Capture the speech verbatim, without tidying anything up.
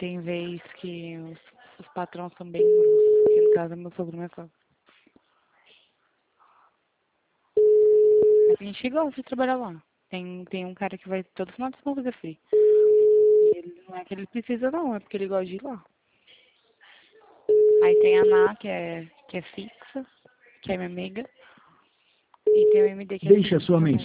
tem vez que os, os patrões são bem grossos, que no caso é meu sogro e minha sogra. A gente gosta de trabalhar lá. Tem, tem um cara que vai todo final de semana fazer free. E ele não é que ele precisa não, é porque ele gosta de ir lá. Aí tem a Ná, que é, que é fixa, que é minha amiga. E tem o M D que é Deixe a fixo sua também.